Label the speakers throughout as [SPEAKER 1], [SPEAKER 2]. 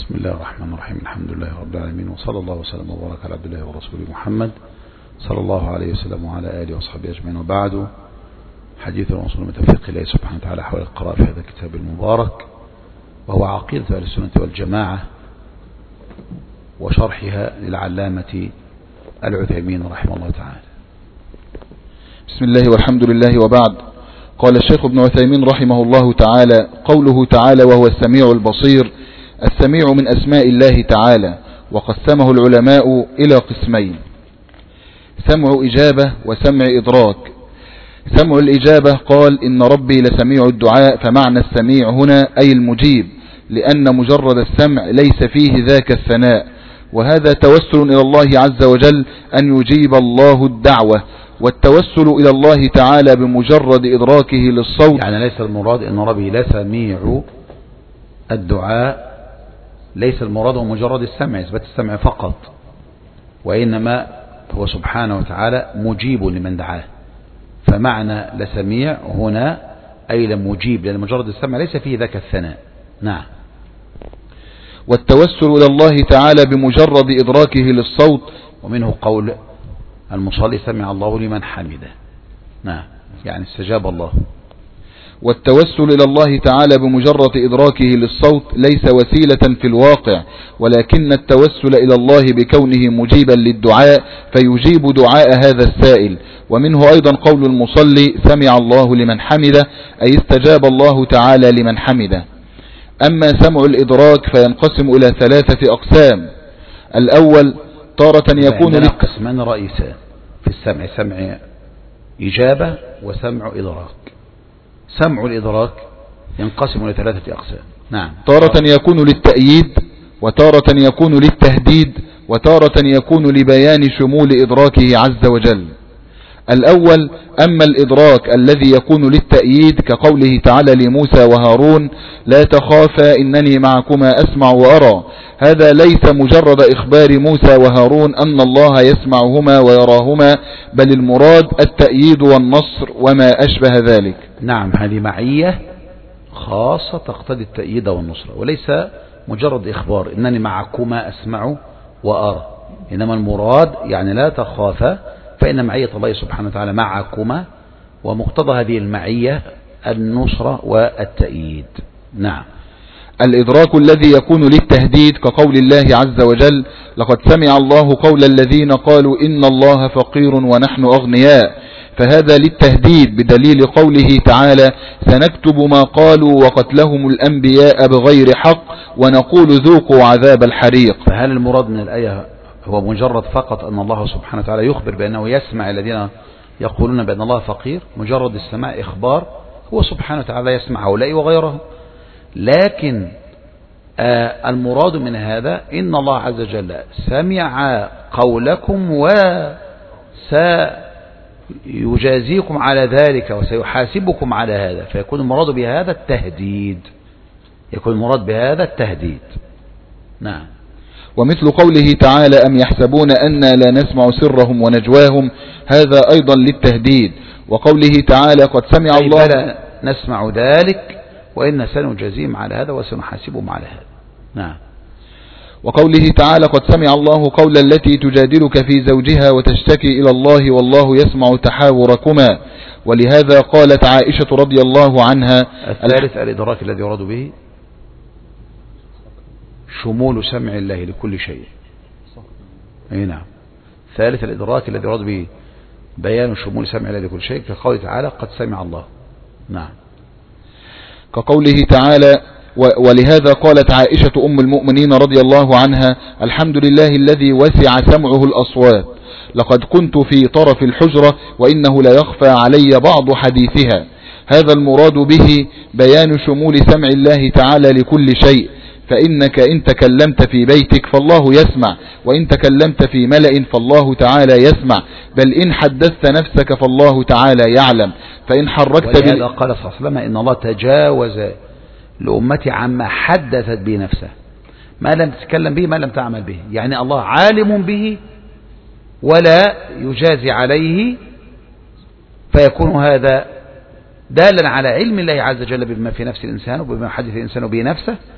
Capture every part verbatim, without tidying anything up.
[SPEAKER 1] بسم الله الرحمن الرحيم. الحمد لله رب العالمين، وصلى الله وسلم وبارك على عبد الله ورسوله محمد صلى الله عليه وسلم وعلى آله وصحبه أجمعين. وبعد، حديث الوصول من توفيق الله سبحانه وتعالى حول القراءة في هذا الكتاب المبارك، وهو عقيدة أهل السنة والجماعة وشرحها للعلامة العثيمين رحمه الله تعالى.
[SPEAKER 2] بسم الله والحمد لله وبعد. قال الشيخ ابن عثيمين رحمه الله تعالى: قوله تعالى: وهو السميع البصير. السميع من أسماء الله تعالى، وقسمه العلماء إلى قسمين: سمع إجابة وسمع إدراك. سمع الإجابة قال: إن ربي لسميع الدعاء، فمعنى السميع هنا أي المجيب، لأن مجرد السمع ليس فيه ذاك الثناء، وهذا توسل إلى الله عز وجل أن يجيب الله الدعوة، والتوسل إلى الله تعالى بمجرد إدراكه للصوت.
[SPEAKER 1] يعني ليس المراد إن ربي لسميع الدعاء، ليس المراد مجرد السمع، إثبات السمع فقط، وإنما هو سبحانه وتعالى مجيب لمن دعاه. فمعنى لسميع هنا أي لمجيب، لأن مجرد السمع ليس فيه ذاك الثناء. نعم.
[SPEAKER 2] والتوسل إلى الله تعالى بمجرد إدراكه للصوت،
[SPEAKER 1] ومنه قول المصلي: سمع الله لمن حمده. نعم، يعني استجاب الله.
[SPEAKER 2] والتوسل إلى الله تعالى بمجرد إدراكه للصوت ليس وسيلة في الواقع، ولكن التوسل إلى الله بكونه مجيبا للدعاء، فيجيب دعاء هذا السائل. ومنه أيضا قول المصلي: سمع الله لمن حمده، أي استجاب الله تعالى لمن حمده. أما سمع الإدراك فينقسم إلى ثلاثة أقسام. الأول تارة يكون
[SPEAKER 1] لك قسمان رئيسان في السمع: سمع إجابة وسمع إدراك. سمع الإدراك ينقسم إلى ثلاثة أقسام. نعم.
[SPEAKER 2] تارة يكون للتأييد، وتارة يكون للتهديد، وتارة يكون لبيان شمول إدراكه عز وجل. الأول: أما الإدراك الذي يكون للتأييد كقوله تعالى لموسى وهارون: لا تخافا إنني معكما أسمع وأرى، هذا ليس مجرد إخبار موسى وهارون أن الله يسمعهما ويراهما، بل المراد التأييد والنصر وما أشبه ذلك.
[SPEAKER 1] نعم، هذه معية خاصة تقتضي التأييد والنصر، وليس مجرد إخبار إنني معكما أسمع وأرى، إنما المراد يعني لا تخافا، فإن معية الله سبحانه وتعالى معكما، ومقتضى هذه المعية النصرة والتأييد. نعم.
[SPEAKER 2] الإدراك الذي يكون للتهديد كقول الله عز وجل: لقد سمع الله قول الذين قالوا إن الله فقير ونحن أغنياء، فهذا للتهديد بدليل قوله تعالى: سنكتب ما قالوا وقتلهم الأنبياء بغير حق ونقول ذوقوا عذاب الحريق.
[SPEAKER 1] فهل المراد من الآية هو مجرد فقط أن الله سبحانه وتعالى يخبر بأنه يسمع الذين يقولون بأن الله فقير؟ مجرد السماع إخبار، هو سبحانه وتعالى يسمع هؤلاء وغيرهم. لكن آه المراد من هذا إن الله عز وجل سمع قولكم وسيجازيكم على ذلك وسيحاسبكم على هذا، فيكون المراد بهذا التهديد، يكون المراد بهذا التهديد. نعم.
[SPEAKER 2] ومثل قوله تعالى: أم يحسبون أنا لا نسمع سرهم ونجواهم، هذا أيضا للتهديد. وقوله تعالى: قد سمع الله
[SPEAKER 1] بلى نسمع ذلك وإن سنجازيهم على هذا وسنحاسبهم على هذا. نعم.
[SPEAKER 2] وقوله تعالى: قد سمع الله قول التي تجادلك في زوجها وتشتكي إلى الله والله يسمع تحاوركما. ولهذا قالت عائشة رضي الله عنها:
[SPEAKER 1] الثالث الإدراك الذي يراد به شمول سمع الله لكل شيء. أي نعم. ثالث الإدراك الذي يراد به بيان شمول سمع الله لكل شيء كقوله تعالى: قد سمع الله. نعم.
[SPEAKER 2] كقوله تعالى: ولهذا قالت عائشة أم المؤمنين رضي الله عنها: الحمد لله الذي وسع سمعه الأصوات، لقد كنت في طرف الحجرة وإنه لا يخفى علي بعض حديثها. هذا المراد به بيان شمول سمع الله تعالى لكل شيء، فإنك إن تكلمت في بيتك فالله يسمع، وإن تكلمت في ملأ فالله تعالى يسمع، بل إن حدثت نفسك فالله تعالى يعلم، فإن حركت
[SPEAKER 1] بال... ولهذا قال صلى الله عليه وسلم: إن الله تجاوز لأمتي عما حدثت به نفسه، ما لم تتكلم به ما لم تعمل به. يعني الله عالم به ولا يجازي عليه، فيكون هذا دالا على علم الله عز وجل بما في نفس الإنسان وبما حدث الإنسان به نفسه،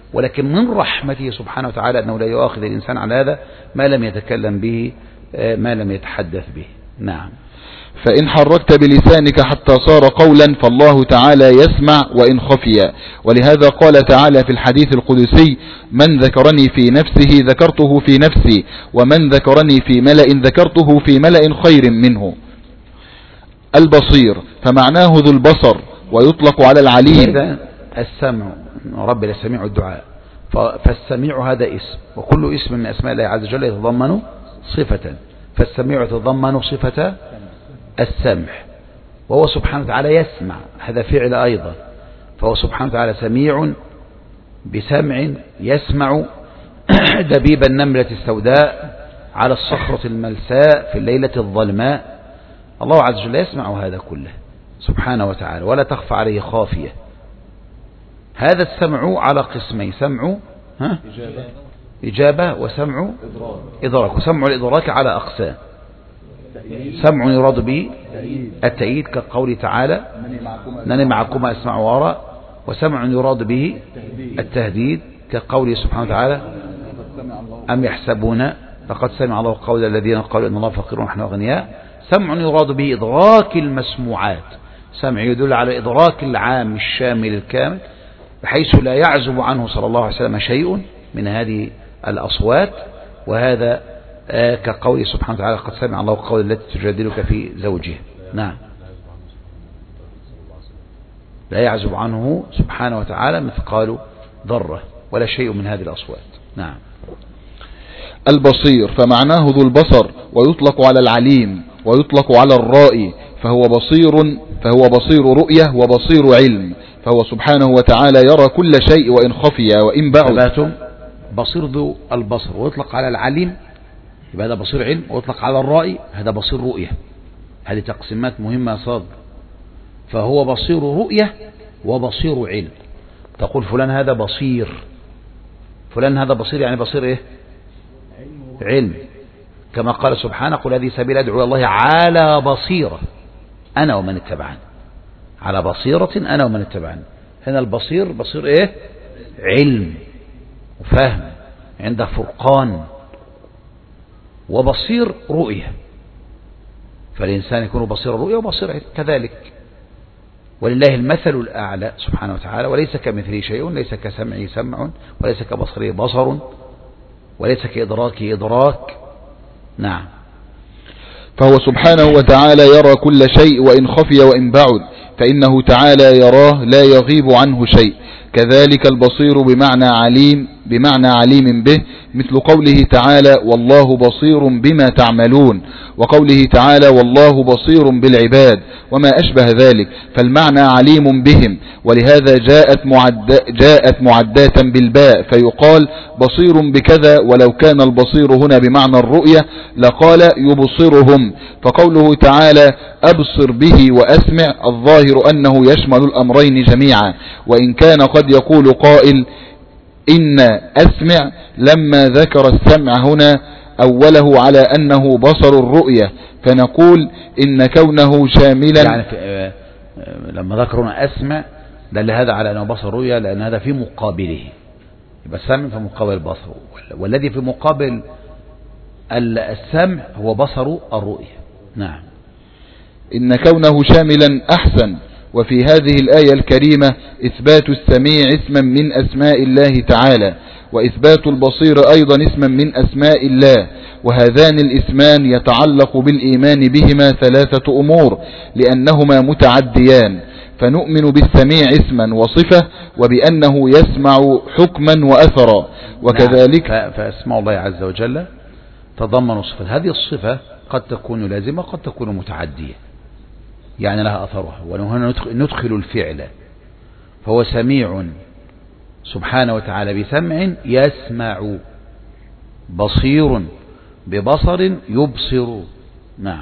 [SPEAKER 1] ولكن من رحمته سبحانه وتعالى أنه لا يؤاخذ الإنسان على هذا ما لم يتكلم به، ما لم يتحدث به. نعم.
[SPEAKER 2] فإن حركت بلسانك حتى صار قولا فالله تعالى يسمع وإن خفي. ولهذا قال تعالى في الحديث القدسي: من ذكرني في نفسه ذكرته في نفسي، ومن ذكرني في ملأ ذكرته في ملأ خير منه. البصير فمعناه ذو البصر، ويطلق على العليم.
[SPEAKER 1] السمع، رب لا سميع الدعاء، فالسميع هذا اسم، وكل اسم من أسماء الله عز وجل يتضمن صفة، فالسميع يتضمن صفة السمع، وهو سبحانه وتعالى يسمع، هذا فعل أيضا، فهو سبحانه وتعالى سميع بسمع يسمع دبيب النملة السوداء على الصخرة الملساء في الليلة الظلماء. الله عز وجل يسمع هذا كله سبحانه وتعالى ولا تخفى عليه خافية. هذا السمع على قسمين: سمع ها؟ إجابة، وسمع إدراك. وسمع الإدراك على أقسام: سمع يراد به التأييد كقول تعالى: أنني معكما أسمع وأرى. وسمع يراد به التهديد كقوله سبحانه وتعالى: أم يحسبون لقد سمع الله قول الذين قالوا إن الله فقير ونحن أغنياء. سمع يراد به إدراك المسموعات، سمع يدل على إدراك العام الشامل الكامل بحيث لا يعزب عنه صلى الله عليه وسلم شيء من هذه الأصوات. وهذا آه كقوله سبحانه وتعالى: قد سمع الله قول التي تجادلك في زوجها. نعم. لا يعزب عنه سبحانه وتعالى مثقال ذرة ولا شيء من هذه الأصوات. نعم.
[SPEAKER 2] البصير فمعناه ذو البصر، ويطلق على العليم، ويطلق على الرائي، فهو بصير فهو بصير رؤية وبصير علم، فهو سبحانه وتعالى يرى كل شيء وإن خفي وإن بعد.
[SPEAKER 1] بصير ذو البصر، ويطلق على العليم يبقى هذا بصير علم، ويطلق على الرائي هذا بصير رؤية. هذه تقسيمات مهمة صاد. فهو بصير رؤية وبصير علم. تقول فلان هذا بصير، فلان هذا بصير يعني بصير ايه؟ علم، كما قال سبحانه: قل هذه سبيل أدعو الله على بصيرة أنا ومن اتبعني. على بصيرة أنا ومن اتبعني. هنا البصير بصير ايه؟ علم وفهم، عنده فرقان. وبصير رؤية، فالإنسان يكون بصير رؤية وبصير علم كذلك. ولله المثل الأعلى سبحانه وتعالى، وليس كمثله شيء، ليس كسمعه سمع، وليس كبصره بصر، وليس كإدراكه إدراك. نعم.
[SPEAKER 2] فهو سبحانه وتعالى يرى كل شيء وإن خفي وإن بعد، فإنه تعالى يراه لا يغيب عنه شيء. كذلك البصير بمعنى عليم بمعنى عليم به، مثل قوله تعالى: والله بصير بما تعملون، وقوله تعالى: والله بصير بالعباد، وما أشبه ذلك، فالمعنى عليم بهم. ولهذا جاءت معد جاءت معداة بالباء، فيقال بصير بكذا، ولو كان البصير هنا بمعنى الرؤية لقال يبصرهم. فقوله تعالى: أبصر به وأسمع، الظاهر أنه يشمل الأمرين جميعا، وإن كان قد يقول قائل إن أسمع لما ذكر السمع هنا أوله على أنه بصر الرؤية، فنقول إن كونه شاملا،
[SPEAKER 1] يعني في لما ذكرنا أسمع دل هذا على أنه بصر الرؤية، لأن هذا في مقابله، يبقى السمع في مقابل البصر، والذي في مقابل السمع هو بصر الرؤية. نعم.
[SPEAKER 2] إن كونه شاملا أحسن. وفي هذه الآية الكريمة إثبات السميع اسما من أسماء الله تعالى، وإثبات البصير أيضا اسما من أسماء الله، وهذان الاسمان يتعلق بالإيمان بهما ثلاثة أمور لأنهما متعديان، فنؤمن بالسميع اسما وصفة، وبأنه يسمع حكما وأثرا، وكذلك
[SPEAKER 1] نعم. فأسماء الله عز وجل تضمن صفة، هذه الصفة قد تكون لازمة قد تكون متعدية، يعني لها أثرها، ونحن ندخل الفعل. فهو سميع سبحانه وتعالى بسمع يسمع، بصير ببصر يبصر. نعم.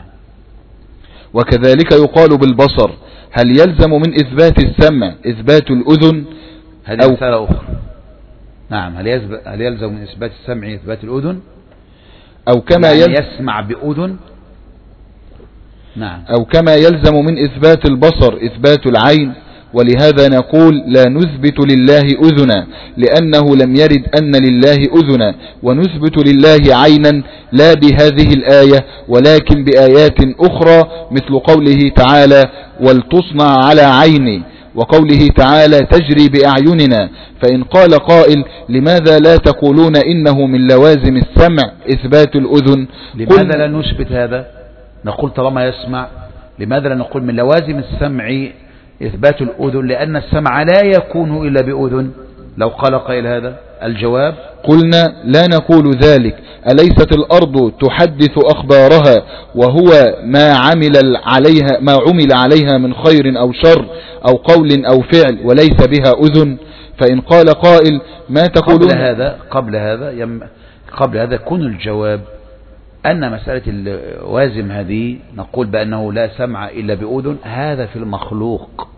[SPEAKER 2] وكذلك يقال بالبصر. هل يلزم من إثبات السمع إثبات الأذن؟
[SPEAKER 1] هذه مسألة أخرى. نعم. هل, هل يلزم من إثبات السمع إثبات الأذن،
[SPEAKER 2] أو كما
[SPEAKER 1] يعني
[SPEAKER 2] يلزم
[SPEAKER 1] يسمع بأذن؟ نعم.
[SPEAKER 2] أو كما يلزم من إثبات البصر إثبات العين، ولهذا نقول لا نثبت لله أذنا لأنه لم يرد أن لله أذنا، ونثبت لله عينا لا بهذه الآية ولكن بآيات أخرى مثل قوله تعالى ولتصنع على عيني، وقوله تعالى تجري بأعيننا. فإن قال قائل لماذا لا تقولون إنه من لوازم السمع إثبات الأذن؟
[SPEAKER 1] لماذا لا نثبت هذا؟ نقول طالما يسمع لماذا لا نقول من لوازم السمع إثبات الأذن، لأن السمع لا يكون إلا بأذن. لو قال قائل هذا الجواب
[SPEAKER 2] قلنا لا نقول ذلك. أليست الأرض تحدث أخبارها وهو ما عمل عليها ما عمل عليها من خير أو شر أو قول أو فعل وليس بها أذن؟ فإن قال قائل ما تقولون
[SPEAKER 1] قبل هذا قبل هذا يم قبل هذا يكون الجواب أن مسألة اللوازم هذه نقول بأنه لا سمع إلا بأذن، هذا في المخلوق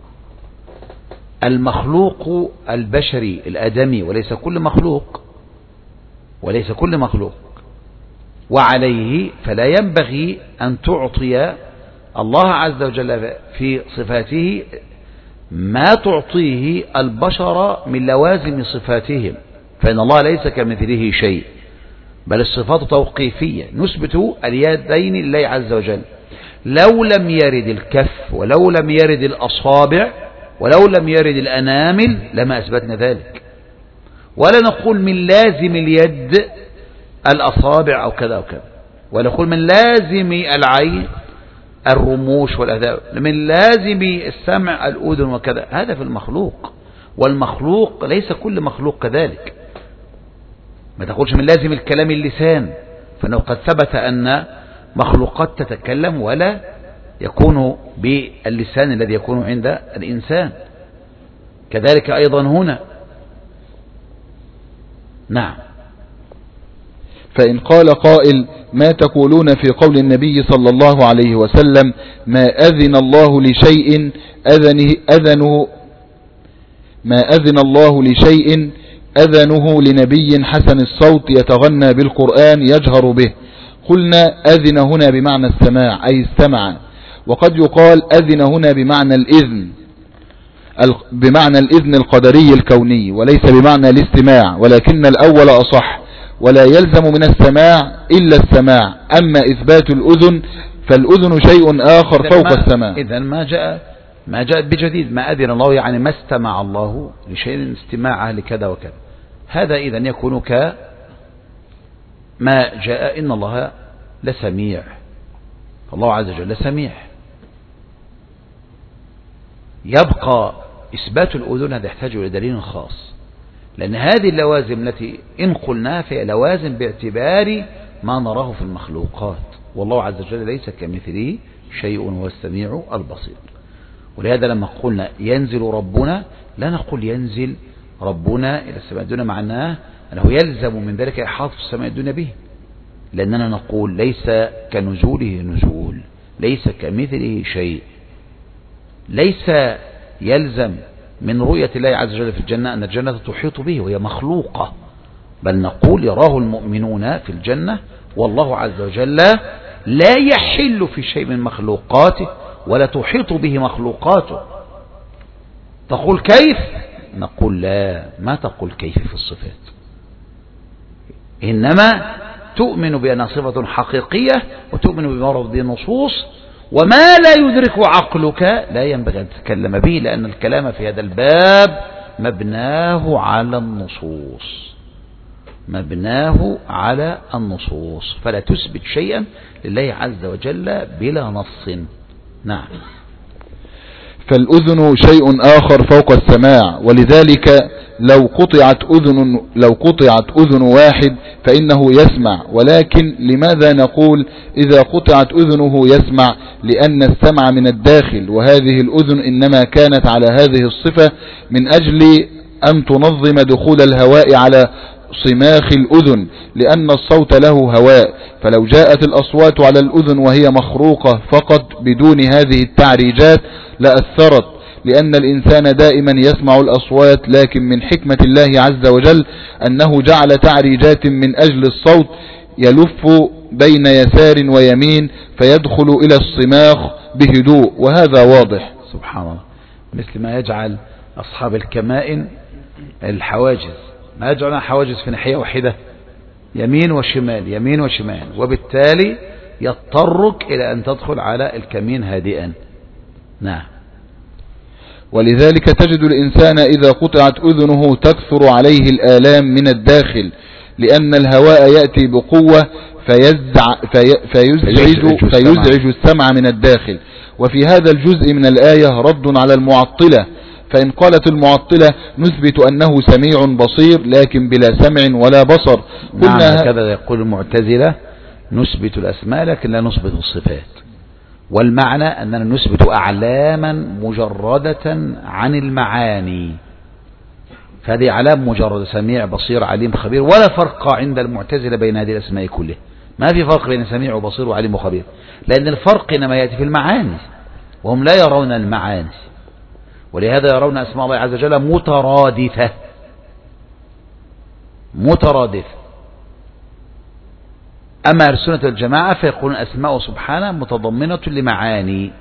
[SPEAKER 1] المخلوق البشري الآدمي، وليس كل مخلوق وليس كل مخلوق وعليه فلا ينبغي أن تعطي الله عز وجل في صفاته ما تعطيه البشر من لوازم صفاتهم، فإن الله ليس كمثله شيء، بل الصفات توقيفية. نثبت اليدين لله عز وجل، لو لم يرد الكف ولو لم يرد الأصابع ولو لم يرد الأنامل لما أثبتنا ذلك، ولا نقول من لازم اليد الأصابع أو كذا أو كذا، ولا نقول من لازم العين الرموش والأذاب، من لازم السمع الأذن وكذا. هذا في المخلوق، والمخلوق ليس كل مخلوق كذلك. ما تقولش من لازم الكلام اللسان، فإنه قد ثبت أن مخلوقات تتكلم ولا يكون باللسان الذي يكون عند الإنسان، كذلك أيضا هنا. نعم.
[SPEAKER 2] فإن قال قائل ما تقولون في قول النبي صلى الله عليه وسلم ما أذن الله لشيء أذنه أذنه ما أذن الله لشيء أذنه لنبي حسن الصوت يتغنى بالقرآن يجهر به؟ قلنا أذن هنا بمعنى السماع أي استمع، وقد يقال أذن هنا بمعنى الإذن بمعنى الإذن القدري الكوني وليس بمعنى الاستماع، ولكن الأول أصح، ولا يلزم من السماع إلا السماع. أما إثبات الأذن فالأذن شيء آخر فوق السماع.
[SPEAKER 1] إذن ما جاء ما جاء بجديد، ما أذن الله يعني ما استمع الله لشيء استماعه لكذا وكذا. هذا إذن يكون ك ما جاء إن الله لسميع، الله عز وجل سميع. يبقى إثبات الأذن هذا يحتاج إلى دليل خاص، لأن هذه اللوازم التي إن قلناها فهي لوازم باعتبار ما نراه في المخلوقات، والله عز وجل ليس كمثله شيء هو السميع البصير. ولهذا لما قلنا ينزل ربنا لا نقول ينزل ربنا إلى السماء الدنيا معناه أنه يلزم من ذلك إحاطة السماء الدنيا به، لأننا نقول ليس كنزوله نزول، ليس كمثله شيء. ليس يلزم من رؤية الله عز وجل في الجنة أن الجنة تحيط به وهي مخلوقة، بل نقول يراه المؤمنون في الجنة والله عز وجل لا يحل في شيء من مخلوقاته ولا تحيط به مخلوقاته. تقول كيف؟ نقول لا، ما تقول كيف في الصفات، إنما تؤمن بأنها صفة حقيقية وتؤمن بما ورد به النصوص، وما لا يدرك عقلك لا ينبغي أن تتكلم به، لأن الكلام في هذا الباب مبناه على النصوص مبناه على النصوص فلا تثبت شيئا لله عز وجل بلا نص. نعم.
[SPEAKER 2] فالأذن شيء آخر فوق السماع، ولذلك لو قطعت أذن لو قطعت أذن واحد فإنه يسمع. ولكن لماذا نقول إذا قطعت أذنه يسمع؟ لأن السمع من الداخل، وهذه الأذن إنما كانت على هذه الصفة من أجل أن تنظم دخول الهواء على صماخ الأذن، لأن الصوت له هواء. فلو جاءت الأصوات على الأذن وهي مخروقة فقط بدون هذه التعريجات لأثرت، لأن الإنسان دائما يسمع الأصوات، لكن من حكمة الله عز وجل أنه جعل تعريجات من أجل الصوت يلف بين يسار ويمين فيدخل إلى الصماخ بهدوء، وهذا واضح.
[SPEAKER 1] سبحان الله. مثل ما يجعل أصحاب الكمائن الحواجز، ما يجعل حواجز في ناحية واحدة يمين وشمال يمين وشمال، وبالتالي يضطرك إلى أن تدخل على الكمين هادئا. نعم.
[SPEAKER 2] ولذلك تجد الإنسان إذا قطعت أذنه تكثر عليه الآلام من الداخل، لأن الهواء يأتي بقوة فيزع في فيزعج, فيزعج السمع من الداخل. وفي هذا الجزء من الآية رد على المعطلة، فإن قالت المعطلة نثبت أنه سميع بصير لكن بلا سمع ولا بصر.
[SPEAKER 1] نعم هكذا يقول المعتزلة، نثبت الأسماء لكن لا نثبت الصفات، والمعنى أننا نثبت أعلاما مجردة عن المعاني، فهذه أعلام مجرد سميع بصير عليم خبير، ولا فرق عند المعتزلة بين هذه الأسماء كلها، ما في فرق بين سميع وبصير وعليم وخبير، لأن الفرق إنما يأتي في المعاني وهم لا يرون المعاني، ولهذا يرون أسماء الله عز وجل مترادفة مترادفة. أما أهل السنة والجماعة فيقولون أسماء سبحانه متضمنة لمعاني،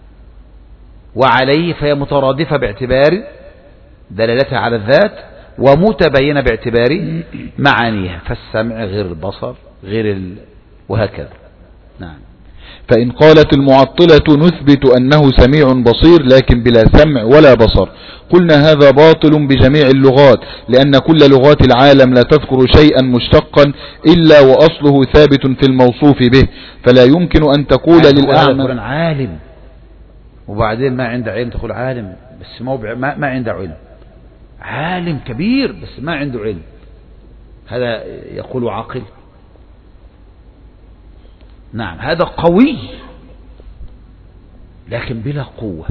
[SPEAKER 1] وعليه فهي مترادفة باعتبار دلالتها على الذات، ومتبينة باعتبار معانيها، فالسمع غير البصر غير ال... وهكذا. نعم.
[SPEAKER 2] فإن قالت المعطلة نثبت أنه سميع بصير لكن بلا سمع ولا بصر، قلنا هذا باطل بجميع اللغات، لأن كل لغات العالم لا تذكر شيئا مشتقا إلا وأصله ثابت في الموصوف به، فلا يمكن أن تقول يعني للأعمى
[SPEAKER 1] عالم وبعدين ما عنده علم، تقول عالم بس ما, ما عنده علم، عالم كبير بس ما عنده علم، هذا يقول عاقل؟ نعم هذا قوي لكن بلا قوة،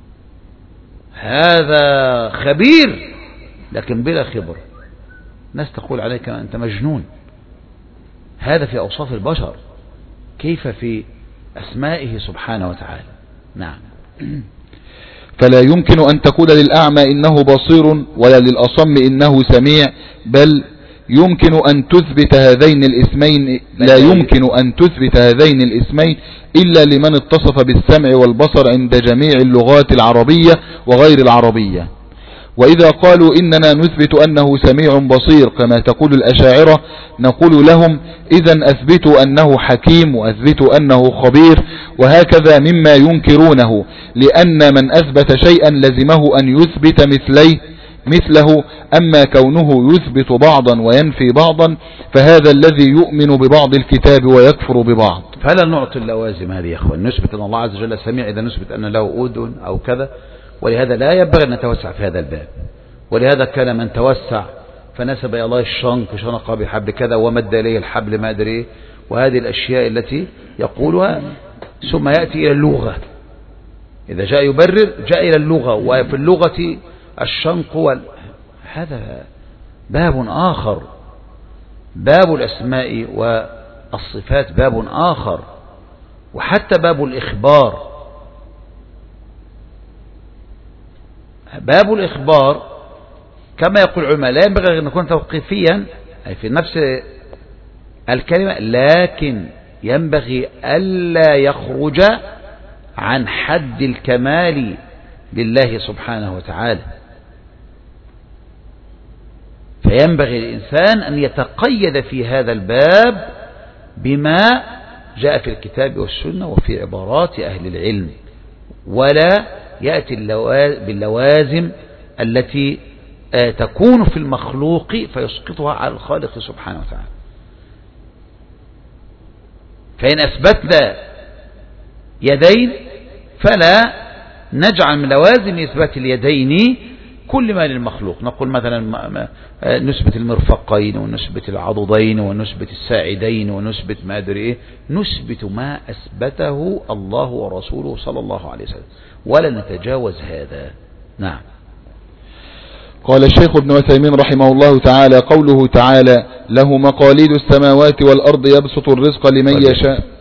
[SPEAKER 1] هذا خبير لكن بلا خبرة، ناس تقول عليك أنت مجنون. هذا في أوصاف البشر، كيف في أسمائه سبحانه وتعالى. نعم.
[SPEAKER 2] فلا يمكن أن تقول للأعمى إنه بصير ولا للأصم إنه سميع، بل يمكن أن تثبت هذين الاسمين لا يمكن أن تثبت هذين الاسمين إلا لمن اتصف بالسمع والبصر عند جميع اللغات العربية وغير العربية. وإذا قالوا إننا نثبت أنه سميع بصير كما تقول الأشاعرة، نقول لهم إذن أثبتوا أنه حكيم وأثبتوا أنه خبير، وهكذا مما ينكرونه، لأن من أثبت شيئا لزمه أن يثبت مثليه مثله، أما كونه يثبت بعضا وينفي بعضا فهذا الذي يؤمن ببعض الكتاب ويكفر ببعض.
[SPEAKER 1] فلا نعطي اللوازم هذه يا أخوان، نثبت أن الله عز وجل سميع إذا نثبت أن له أذن أو كذا، ولهذا لا ينبغي أن نتوسع في هذا الباب. ولهذا كان من توسع فنسب إلى الله الشنق شنق بحبل كذا ومد إليه الحبل ما أدري، وهذه الأشياء التي يقولها، ثم يأتي إلى اللغة، إذا جاء يبرر جاء إلى اللغة، وفي اللغة الشنق وال... هذا باب آخر، باب الأسماء والصفات باب آخر، وحتى باب الإخبار، باب الإخبار كما يقول العلماء لا ينبغي أن نكون توقيفيا أي في نفس الكلمة، لكن ينبغي ألا يخرج عن حد الكمال لله سبحانه وتعالى. فينبغي للإنسان أن يتقيد في هذا الباب بما جاء في الكتاب والسنة وفي عبارات أهل العلم، ولا يأتي باللوازم التي تكون في المخلوق فيسقطها على الخالق سبحانه وتعالى. فإن أثبتنا يدين فلا نجعل من لوازم إثبات اليدين كل ما للمخلوق، نقول مثلا نثبت المرفقين ونثبت العضدين ونثبت الساعدين ونثبت ما أدري إيه، نثبت ما أثبته الله ورسوله صلى الله عليه وسلم ولا نتجاوز هذا. نعم.
[SPEAKER 2] قال الشيخ ابن عثيمين رحمه الله تعالى: قوله تعالى: له مقاليد السماوات والأرض يبسط الرزق لمن يشاء